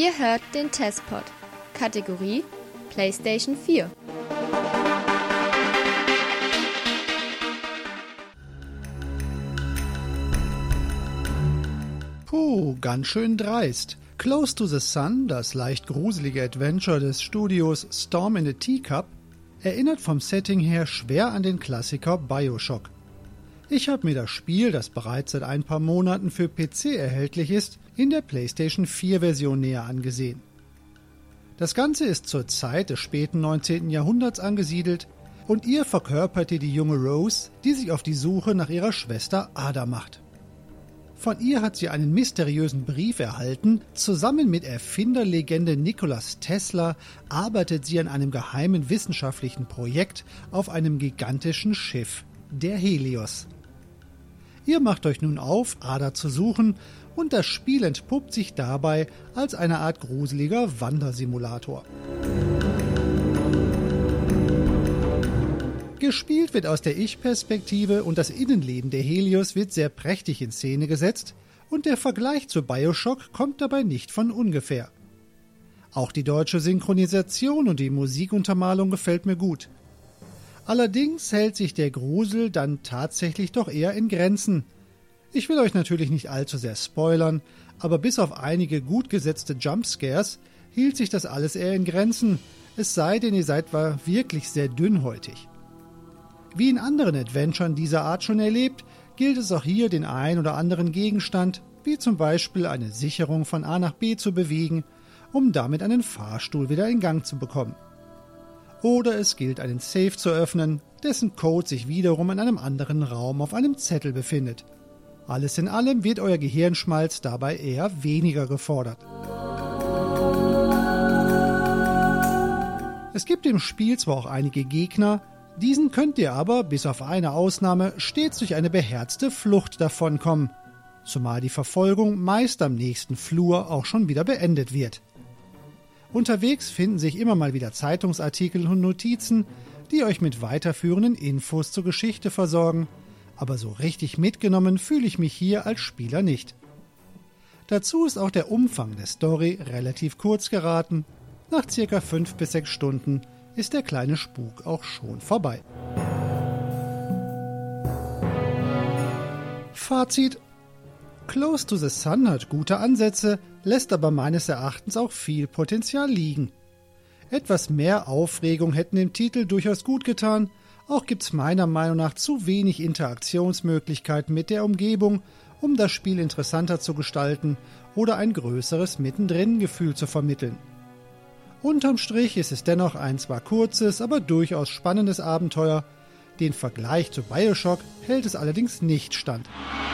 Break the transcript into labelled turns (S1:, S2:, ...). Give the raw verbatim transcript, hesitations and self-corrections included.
S1: Ihr hört den Testpod. Kategorie PlayStation vier.
S2: Puh, ganz schön dreist. Close to the Sun, das leicht gruselige Adventure des Studios Storm in the Teacup, erinnert vom Setting her schwer an den Klassiker BioShock. Ich habe mir das Spiel, das bereits seit ein paar Monaten für P C erhältlich ist, in der PlayStation vier Version näher angesehen. Das Ganze ist zur Zeit des späten neunzehnten Jahrhunderts angesiedelt und ihr verkörpert ihr die junge Rose, die sich auf die Suche nach ihrer Schwester Ada macht. Von ihr hat sie einen mysteriösen Brief erhalten. Zusammen mit Erfinderlegende Nikolaus Tesla arbeitet sie an einem geheimen wissenschaftlichen Projekt auf einem gigantischen Schiff, der Helios. Ihr macht euch nun auf, Ada zu suchen, und das Spiel entpuppt sich dabei als eine Art gruseliger Wandersimulator. Gespielt wird aus der Ich-Perspektive und das Innenleben der Helios wird sehr prächtig in Szene gesetzt und der Vergleich zu BioShock kommt dabei nicht von ungefähr. Auch die deutsche Synchronisation und die Musikuntermalung gefällt mir gut. Allerdings hält sich der Grusel dann tatsächlich doch eher in Grenzen. Ich will euch natürlich nicht allzu sehr spoilern, aber bis auf einige gut gesetzte Jumpscares hielt sich das alles eher in Grenzen, es sei denn ihr seid wirklich sehr dünnhäutig. Wie in anderen Adventuren dieser Art schon erlebt, gilt es auch hier, den ein oder anderen Gegenstand, wie zum Beispiel eine Sicherung von A nach B zu bewegen, um damit einen Fahrstuhl wieder in Gang zu bekommen. Oder es gilt, einen Safe zu öffnen, dessen Code sich wiederum in einem anderen Raum auf einem Zettel befindet. Alles in allem wird euer Gehirnschmalz dabei eher weniger gefordert. Es gibt im Spiel zwar auch einige Gegner, diesen könnt ihr aber, bis auf eine Ausnahme, stets durch eine beherzte Flucht davonkommen, zumal die Verfolgung meist am nächsten Flur auch schon wieder beendet wird. Unterwegs finden sich immer mal wieder Zeitungsartikel und Notizen, die euch mit weiterführenden Infos zur Geschichte versorgen, aber so richtig mitgenommen fühle ich mich hier als Spieler nicht. Dazu ist auch der Umfang der Story relativ kurz geraten. Nach circa fünf bis sechs Stunden ist der kleine Spuk auch schon vorbei. Fazit: Close to the Sun hat gute Ansätze, lässt aber meines Erachtens auch viel Potenzial liegen. Etwas mehr Aufregung hätten dem Titel durchaus gut getan, auch gibt's meiner Meinung nach zu wenig Interaktionsmöglichkeiten mit der Umgebung, um das Spiel interessanter zu gestalten oder ein größeres Mittendrin-Gefühl zu vermitteln. Unterm Strich ist es dennoch ein zwar kurzes, aber durchaus spannendes Abenteuer. Den Vergleich zu BioShock hält es allerdings nicht stand.